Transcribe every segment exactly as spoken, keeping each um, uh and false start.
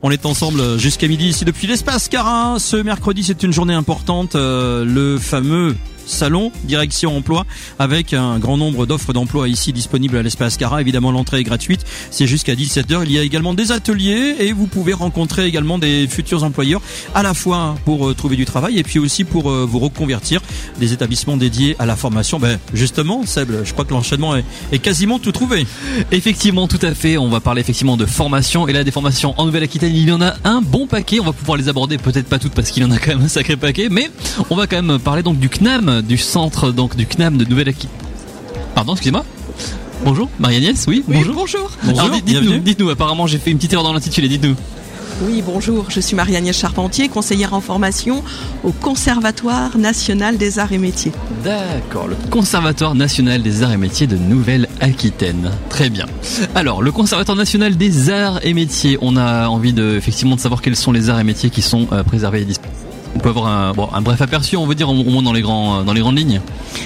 On est ensemble jusqu'à midi ici depuis l'espace Cara. Ce mercredi, c'est une journée importante, euh, le fameux salon Direction Emploi, avec un grand nombre d'offres d'emploi ici disponibles à l'espace Cara. Évidemment, l'entrée est gratuite, c'est jusqu'à dix-sept heures. Il y a également des ateliers et vous pouvez rencontrer également des futurs employeurs, à la fois pour euh, trouver du travail et puis aussi pour euh, vous reconvertir. Des établissements dédiés à la formation. Ben justement, Seb, je crois que l'enchaînement est, est quasiment tout trouvé. Effectivement, tout à fait. On va parler effectivement de formation, et là des formations en Nouvelle-Aquitaine, il y en a un bon paquet. On va pouvoir les aborder, peut-être pas toutes parce qu'il y en a quand même un sacré paquet, mais on va quand même parler donc du C N A M, du centre donc du C N A M de Nouvelle-Aquitaine. Pardon, excusez-moi. Bonjour, Marie-Agnès, oui, oui bonjour. Bonjour. bonjour. Alors, dites, dites-nous, bienvenue. dites-nous, apparemment j'ai fait une petite erreur dans l'intitulé, dites-nous. Oui, bonjour, je suis Marie-Agnès Charpentier, conseillère en formation au Conservatoire National des Arts et Métiers. D'accord, le Conservatoire National des Arts et Métiers de Nouvelle-Aquitaine. Très bien. Alors, le Conservatoire National des Arts et Métiers, on a envie de, effectivement de savoir quels sont les arts et métiers qui sont euh, préservés et disponibles. On peut avoir un, bon, un bref aperçu, on veut dire, au moins dans les, grands, dans les grandes lignes.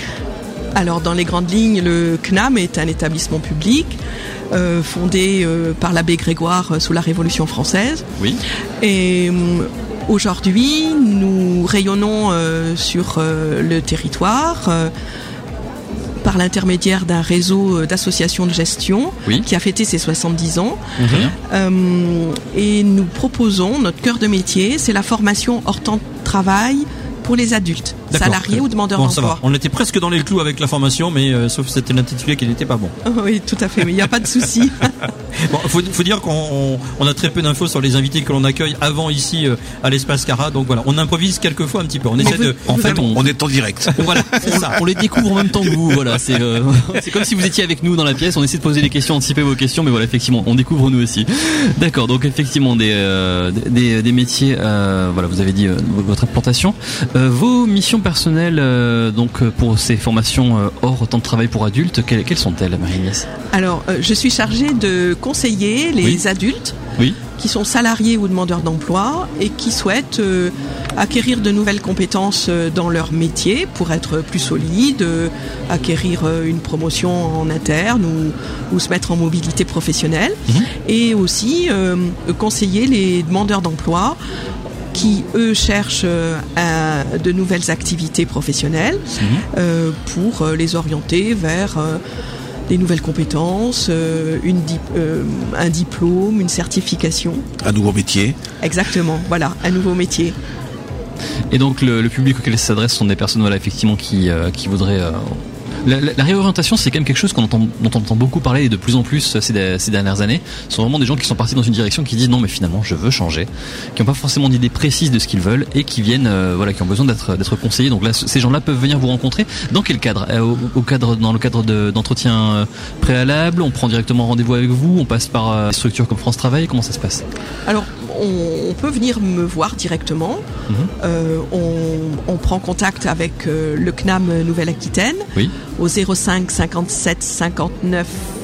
Alors, dans les grandes lignes, le C N A M est un établissement public euh, fondé euh, par l'abbé Grégoire euh, sous la Révolution française. Oui. Et euh, aujourd'hui, nous rayonnons euh, sur euh, le territoire euh, par l'intermédiaire d'un réseau d'associations de gestion oui. qui a fêté ses soixante-dix ans. Mmh. Euh, et nous proposons, notre cœur de métier, c'est la formation hors temps de travail pour les adultes, D'accord. salariés ou demandeurs bon, d'emploi. On était presque dans les clous avec la formation, mais euh, sauf que c'était l'intitulé qui n'était pas bon. Oui, tout à fait, mais il n'y a pas de souci. Bon, faut, faut dire qu'on on, on a très peu d'infos sur les invités que l'on accueille avant ici euh, à l'espace Cara, donc voilà, on improvise quelquefois un petit peu. On essaie vous, de. En fait, on, on est en direct. Voilà, c'est ça. On les découvre en même temps que vous. Voilà, c'est euh, c'est comme si vous étiez avec nous dans la pièce. On essaie de poser des questions, anticiper vos questions, mais voilà, effectivement, on découvre nous aussi. D'accord. Donc effectivement des euh, des, des métiers. Euh, voilà, vous avez dit euh, votre implantation, euh, vos missions personnelles. Euh, donc pour ces formations euh, hors temps de travail pour adultes, quelles, quelles sont-elles, Marie-Agnès ? Alors, euh, je suis chargée de conseiller les oui. adultes oui. qui sont salariés ou demandeurs d'emploi et qui souhaitent euh, acquérir de nouvelles compétences euh, dans leur métier pour être plus solides, euh, acquérir euh, une promotion en interne ou, ou se mettre en mobilité professionnelle. Mmh. Et aussi euh, conseiller les demandeurs d'emploi qui, eux, cherchent euh, à, de nouvelles activités professionnelles mmh. euh, pour euh, les orienter vers euh, des nouvelles compétences, euh, une di- euh, un diplôme, une certification. Un nouveau métier. Exactement, voilà, un nouveau métier. Et donc le, le public auquel s'adresse sont des personnes, voilà, effectivement, qui, euh, qui voudraient... Euh, La, la, la réorientation, c'est quand même quelque chose qu'on entend, dont on entend beaucoup parler et de plus en plus ces, ces dernières années. Ce sont vraiment des gens qui sont partis dans une direction, qui disent non, mais finalement, je veux changer, qui n'ont pas forcément d'idée précise de ce qu'ils veulent et qui viennent, euh, voilà, qui ont besoin d'être, d'être conseillés. Donc là, ces gens-là peuvent venir vous rencontrer. Dans quel cadre ? euh, au, au cadre, dans le cadre de, d'entretien préalable, on prend directement rendez-vous avec vous, on passe par euh, des structures comme France Travail. Comment ça se passe ? Alors, on, on peut venir me voir directement. Mmh. Euh, on, on prend contact avec euh, le C N A M Nouvelle-Aquitaine. Oui. Au zéro cinq cinquante-sept cinquante-neuf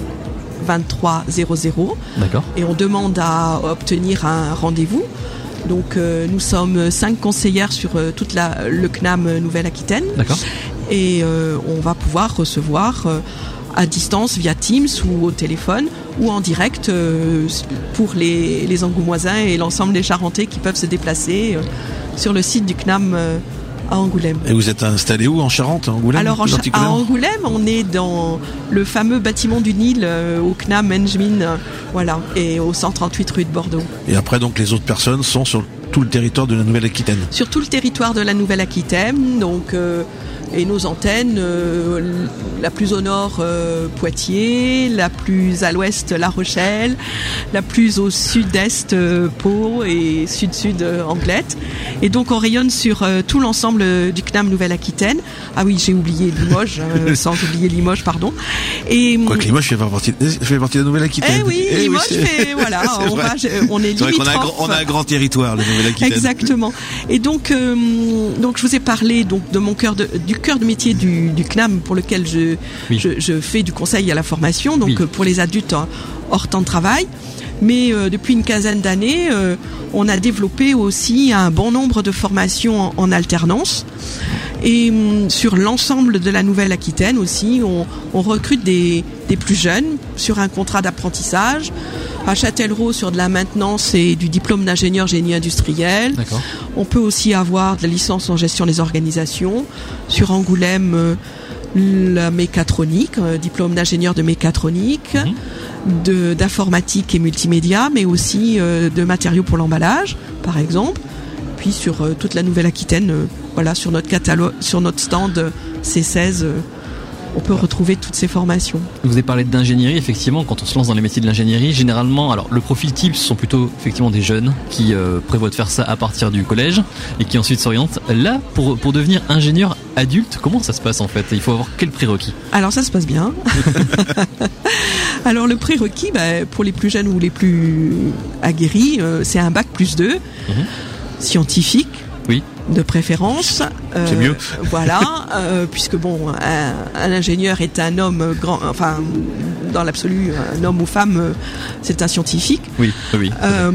vingt-trois zéro zéro. D'accord. Et on demande à obtenir un rendez-vous. Donc euh, nous sommes cinq conseillères sur euh, toute la, le C N A M Nouvelle-Aquitaine. D'accord. Et euh, on va pouvoir recevoir euh, à distance via Teams ou au téléphone ou en direct euh, pour les, les Angoumoisins et l'ensemble des Charentais qui peuvent se déplacer euh, sur le site du C N A M euh, à Angoulême. Et vous êtes installé où, en Charente, à Angoulême? Alors en, à Angoulême, on est dans le fameux bâtiment du Nil euh, au C N A M Engemin, euh, voilà, et au cent trente-huit rue de Bordeaux. Et après, donc, les autres personnes sont sur tout le territoire de la Nouvelle-Aquitaine. Sur tout le territoire de la Nouvelle-Aquitaine, donc euh, et nos antennes, euh, la plus au nord euh, Poitiers, la plus à l'ouest La Rochelle, la plus au sud-est euh, Pau et sud-sud euh, Anglette. Et donc on rayonne sur euh, tout l'ensemble du C N A M Nouvelle-Aquitaine. Ah oui, j'ai oublié Limoges, euh, sans oublier Limoges, pardon. Et quoi que Limoges fait partie, fait partie de la Nouvelle-Aquitaine. Eh oui, eh Limoges oui, fait, voilà, on, va, on est limitrophe. C'est vrai qu'on a, on a un grand territoire, la Nouvelle-Aquitaine. Exactement. Et donc, euh, donc je vous ai parlé donc de mon cœur de, du cœur de métier du, du C N A M pour lequel je, oui. je, je fais du conseil à la formation, donc oui. pour les adultes hors temps de travail. Mais euh, depuis une quinzaine d'années, euh, on a développé aussi un bon nombre de formations en, en alternance. Et euh, sur l'ensemble de la Nouvelle-Aquitaine aussi, on, on recrute des, des plus jeunes sur un contrat d'apprentissage À Châtellerault, sur de la maintenance et du diplôme d'ingénieur génie industriel. D'accord. On peut aussi avoir de la licence en gestion des organisations. Sur Angoulême, euh, la mécatronique, euh, diplôme d'ingénieur de mécatronique, mmh. de, d'informatique et multimédia, mais aussi euh, de matériaux pour l'emballage, par exemple. Puis sur euh, toute la Nouvelle-Aquitaine, euh, voilà, sur notre catalogue, sur notre stand euh, C seize, euh, on peut retrouver toutes ces formations. Vous avez parlé d'ingénierie, effectivement, quand on se lance dans les métiers de l'ingénierie, généralement, alors le profil type, ce sont plutôt effectivement des jeunes qui euh, prévoient de faire ça à partir du collège et qui ensuite s'orientent. Là, pour, pour devenir ingénieur adulte, comment ça se passe en fait ? Il faut avoir quel prérequis ? Alors ça se passe bien. Alors le prérequis, bah, pour les plus jeunes ou les plus aguerris, euh, c'est un bac plus deux, mmh. scientifique. Oui. De préférence. Euh, c'est mieux. Voilà, euh, puisque bon, un, un ingénieur est un homme grand, enfin, dans l'absolu, un homme ou femme, euh, c'est un scientifique. Oui, oui. Euh,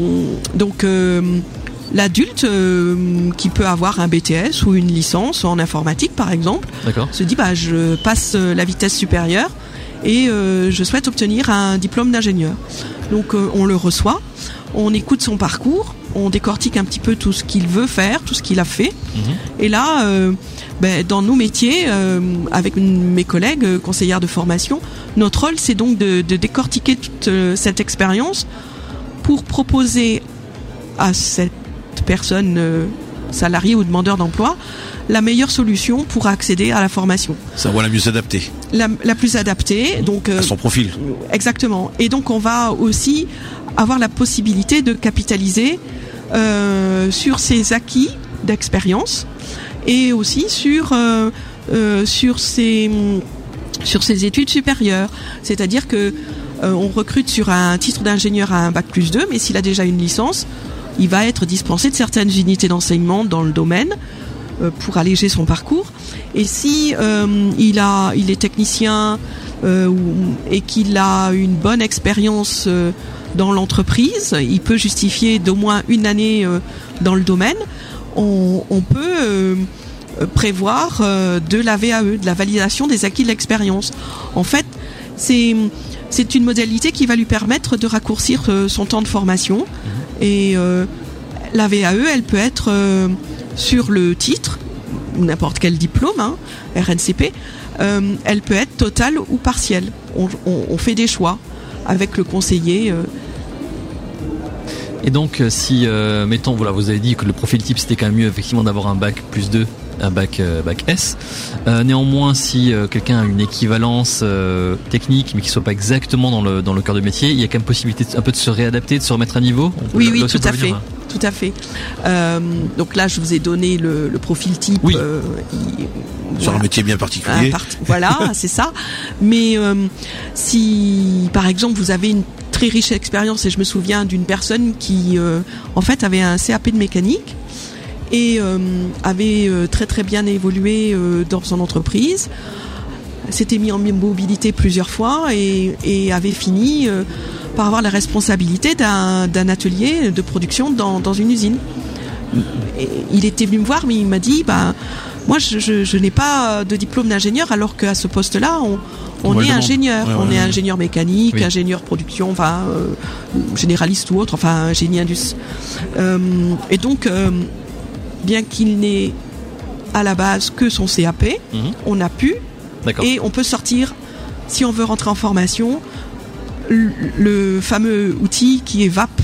donc, euh, l'adulte euh, qui peut avoir un B T S ou une licence en informatique, par exemple, D'accord. se dit, bah, je passe la vitesse supérieure et euh, je souhaite obtenir un diplôme d'ingénieur. Donc, euh, on le reçoit, on écoute son parcours. On décortique un petit peu tout ce qu'il veut faire, tout ce qu'il a fait. Mmh. Et là, euh, ben, dans nos métiers, euh, avec mes collègues euh, conseillères de formation, notre rôle, c'est donc de, de décortiquer toute euh, cette expérience pour proposer à cette personne euh, salariée ou demandeur d'emploi la meilleure solution pour accéder à la formation. Savoir la mieux adaptée. La, la plus adaptée. Donc, euh, à son profil. Exactement. Et donc, on va aussi avoir la possibilité de capitaliser Euh, sur ses acquis d'expérience et aussi sur euh, euh, sur ses sur ses études supérieures. C'est-à-dire que euh, on recrute sur un titre d'ingénieur à un bac plus deux, mais s'il a déjà une licence, il va être dispensé de certaines unités d'enseignement dans le domaine euh, pour alléger son parcours. Et si euh, il a il est technicien euh, et qu'il a une bonne expérience euh, dans l'entreprise, il peut justifier d'au moins une année euh, dans le domaine, on, on peut euh, prévoir euh, de la V A E, de la validation des acquis de l'expérience. En fait, c'est, c'est une modalité qui va lui permettre de raccourcir euh, son temps de formation. Et euh, la V A E, elle peut être euh, sur le titre, ou n'importe quel diplôme, hein, R N C P, euh, elle peut être totale ou partielle. On, on, on fait des choix avec le conseiller. Euh. Et donc, si, euh, mettons, voilà, vous avez dit que le profil type, c'était quand même mieux, effectivement, d'avoir un bac plus deux, un bac, euh, bac S. Euh, néanmoins, si euh, quelqu'un a une équivalence euh, technique, mais qui soit pas exactement dans le, dans le cœur de métier, il y a quand même possibilité de, un peu de se réadapter, de se remettre à niveau. Oui, oui, tout à fait. Tout à fait. Euh, donc là, je vous ai donné le, le profil type. Oui. Euh, il, Sur voilà. un métier bien particulier. Part, voilà, c'est ça. Mais euh, si, par exemple, vous avez une très riche expérience, et je me souviens d'une personne qui, euh, en fait, avait un C A P de mécanique et euh, avait euh, très très bien évolué euh, dans son entreprise, s'était mis en mobilité plusieurs fois et, et avait fini euh, par avoir la responsabilité d'un, d'un atelier de production dans, dans une usine. Et il était venu me voir, mais il m'a dit, bah, moi je, je, je n'ai pas de diplôme d'ingénieur, alors qu'à ce poste-là, on, on, on est ingénieur. Ouais, on ouais, est ouais. ingénieur mécanique, oui. ingénieur production, enfin euh, généraliste ou autre, enfin génie indus. Euh, et donc, euh, bien qu'il n'ait à la base que son C A P, mmh. on a pu, D'accord. et on peut sortir, si on veut rentrer en formation, le, le fameux outil qui est V A P.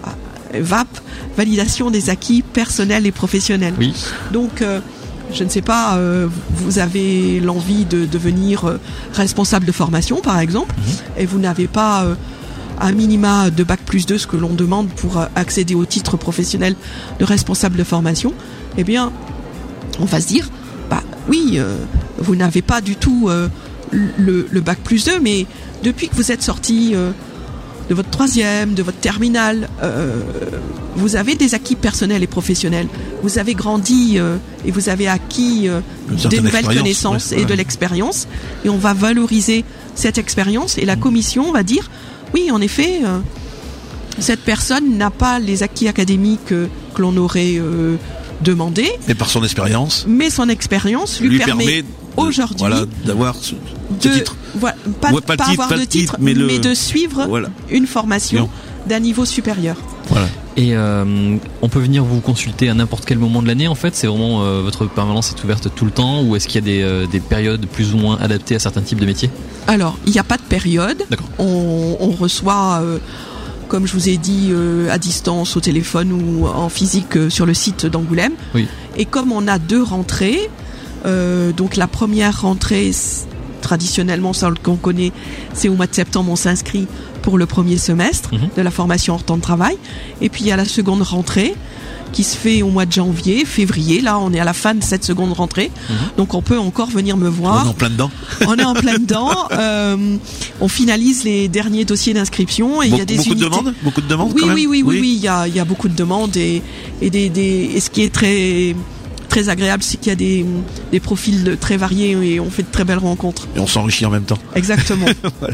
V A P, validation des acquis personnels et professionnels. Oui. Donc, euh, je ne sais pas, euh, vous avez l'envie de devenir euh, responsable de formation, par exemple, mmh. et vous n'avez pas euh, un minima de bac plus deux, ce que l'on demande pour euh, accéder au titre professionnel de responsable de formation, eh bien, on va se dire, bah oui, euh, vous n'avez pas du tout euh, le, le bac plus deux, mais depuis que vous êtes sorti euh, de votre troisième, de votre terminale, euh, vous avez des acquis personnels et professionnels. Vous avez grandi euh, et vous avez acquis euh, des nouvelles connaissances ouais, et ouais. de l'expérience. Et on va valoriser cette expérience. Et la commission va dire, oui, en effet, euh, cette personne n'a pas les acquis académiques euh, que l'on aurait euh, demandé. Mais par son expérience. Mais son expérience lui, lui permet, permet aujourd'hui voilà, d'avoir ce, ce de, titre. Voilà, pas, Ouais, pas le pas titre, avoir pas de le titre, titre, mais mais, le- de suivre Voilà. une formation Non. d'un niveau supérieur. Voilà. Et euh, on peut venir vous consulter à n'importe quel moment de l'année en fait. C'est vraiment euh, votre permanence est ouverte tout le temps ou est-ce qu'il y a des, euh, des périodes plus ou moins adaptées à certains types de métiers? Alors, il n'y a pas de période. D'accord. On, on reçoit, euh, comme je vous ai dit, euh, à distance, au téléphone ou en physique euh, sur le site d'Angoulême. Oui. Et comme on a deux rentrées, euh, donc la première rentrée, c- traditionnellement, ça qu'on connaît, c'est au mois de septembre, on s'inscrit pour le premier semestre Mhm. de la formation hors temps de travail. Et puis il y a la seconde rentrée qui se fait au mois de janvier, février. Là, on est à la fin de cette seconde rentrée. Mhm. Donc on peut encore venir me On voir. est en plein dedans. On est en plein dedans. Euh, on finalise les derniers dossiers d'inscription et il y a Beaucoup, des beaucoup de unités. demandes, beaucoup de demandes Oui, quand même. oui, oui, oui, oui. Il y a, il y a beaucoup de demandes et, et des, des, et ce qui est très, très agréable, c'est qu'il y a des, des profils très variés et on fait de très belles rencontres. Et on s'enrichit en même temps. Exactement.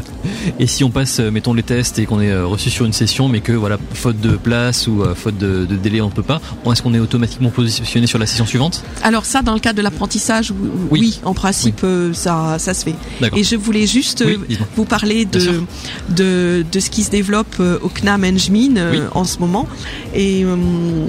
Et si on passe, euh, mettons les tests et qu'on est euh, reçu sur une session, mais que voilà, faute de place ou euh, faute de, de délai, on peut pas. Est-ce qu'on est automatiquement positionné sur la session suivante? Alors ça, dans le cadre de l'apprentissage, oui, Oui. oui, en principe, euh, ça, ça se fait. D'accord. Et je voulais juste Oui, euh, dis-moi. vous parler Bien sûr. de, de, de ce qui se développe euh, au C N A M Engmin euh, Oui. en ce moment. Et, euh,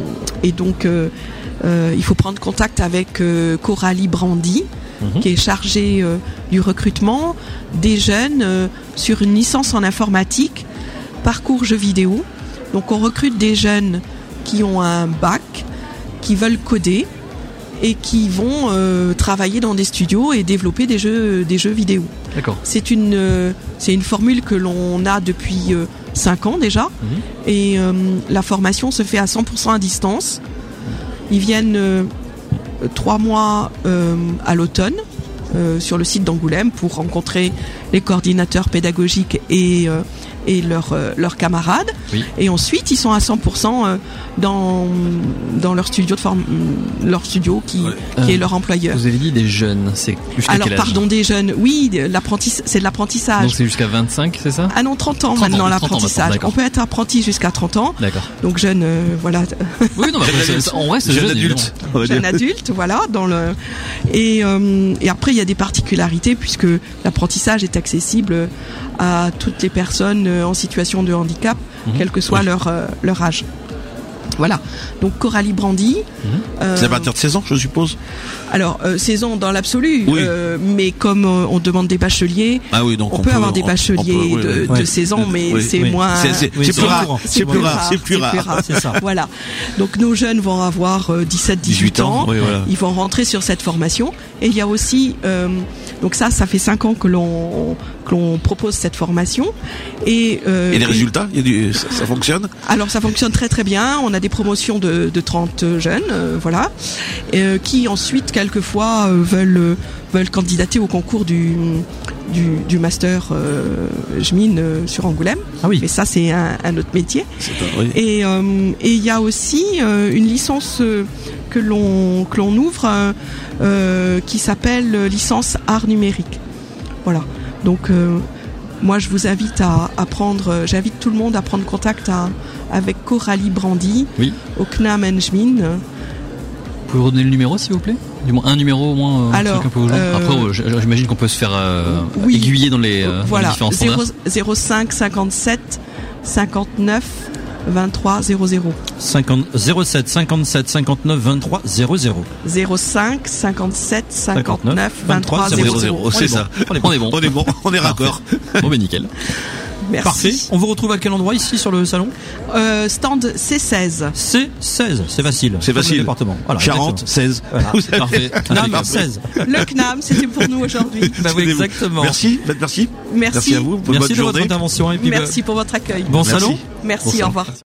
et donc, euh, euh, il faut prendre contact avec euh, Coralie Brandy, Mhm. qui est chargée euh, du recrutement des jeunes euh, sur une licence en informatique, parcours jeux vidéo. Donc on recrute des jeunes qui ont un bac, qui veulent coder et qui vont euh, travailler dans des studios et développer des jeux, des jeux vidéo. D'accord. C'est une, euh, c'est une formule que l'on a depuis euh, cinq ans déjà. Mhm. Et euh, la formation se fait à cent pour cent à distance. Ils viennent euh, trois mois euh, à l'automne euh, sur le site d'Angoulême pour rencontrer les coordinateurs pédagogiques et, euh, et leurs euh, leurs camarades. Oui. Et ensuite, ils sont à cent pour cent euh, dans, dans leur studio, de forme, leur studio qui, Ouais. qui Euh, est leur employeur. Vous avez dit des jeunes, c'est jusqu'à Alors, quel âge? pardon, des jeunes. Oui, l'apprentissage, c'est de l'apprentissage. Donc c'est jusqu'à vingt-cinq, c'est ça? Ah non, trente ans trente ans, maintenant trente ans maintenant, l'apprentissage. d'accord. On peut être apprenti jusqu'à trente ans. D'accord. Donc jeune, euh, voilà, Oui, non, bah, Jeune c'est- adulte. on reste Jeune jeune, adulte. on va jeune dire. adulte, voilà, dans le et euh, et après il y a des particularités puisque l'apprentissage est accessible à toutes les personnes euh, en situation de handicap, Mhm. quel que soit Oui. leur euh, leur âge. Voilà. Donc Coralie Brandy. euh, C'est à partir de seize ans, je suppose. alors euh, saison dans l'absolu, Oui. euh, mais comme euh, on demande des bacheliers. Ah oui, donc On, on, peut avoir des on- bacheliers on peut- oui, de, oui. de seize ans, mais Oui, c'est oui. moins. C'est- c'est- Oui, c'est c'est plus moins rare. courant. C'est plus rare. C'est plus rare. C'est ça. Voilà. Donc nos jeunes vont avoir euh, dix-sept dix-huit ans. Oui, voilà. Ils vont rentrer sur cette formation. Et il y a aussi, euh, donc ça, ça fait cinq ans que l'on que l'on propose cette formation. Et, euh, Et les résultats, il y a du, ça, ça fonctionne. alors ça fonctionne très très bien. On a des promotions de, de trente jeunes, euh, voilà, euh, qui ensuite quelquefois euh, veulent euh, veulent candidater au concours du du, du master euh, G M I N euh, sur Angoulême. Ah oui. Mais ça c'est un, un autre métier. C'est un- oui. Et euh, et il y a aussi euh, une licence euh, que l'on que l'on ouvre euh, euh, qui s'appelle euh, licence art numérique. Voilà. Donc euh, moi je vous invite à, à prendre, euh, j'invite tout le monde à prendre contact à, avec Coralie Brandy Oui. au C N A M Engmin. Vous pouvez redonner le numéro, s'il vous plaît? Du moins un numéro au moins. euh, Alors, truc un peu au jour. euh, Après, euh, j- j'imagine qu'on peut se faire euh, Oui. aiguiller dans les, euh, Voilà, les différents standards. zéro cinq cinquante-sept cinquante-neuf vingt-trois zéro zéro. cinquante zéro sept cinquante-sept cinquante-neuf vingt-trois zéro zéro. zéro cinq cinquante-sept cinquante-neuf vingt-trois zéro zéro. C'est ça. On est On est bon. On est bon, on est raccord. Bon, ben nickel. Merci. Parfait. On vous retrouve à quel endroit ici sur le salon? Euh, stand C seize. C seize. C'est facile. C'est Comme le facile. département. Voilà, Charente, seize. Voilà. Vous avez- Parfait. Non, Impeccable. seize. Le C N A M, c'était pour nous aujourd'hui. Bah oui, exactement. Merci, faites merci. Merci. Merci à vous. Bonne Merci de votre journée. intervention et puis Merci pour votre accueil. bon Merci. salon. Merci, Bonsoir. au revoir.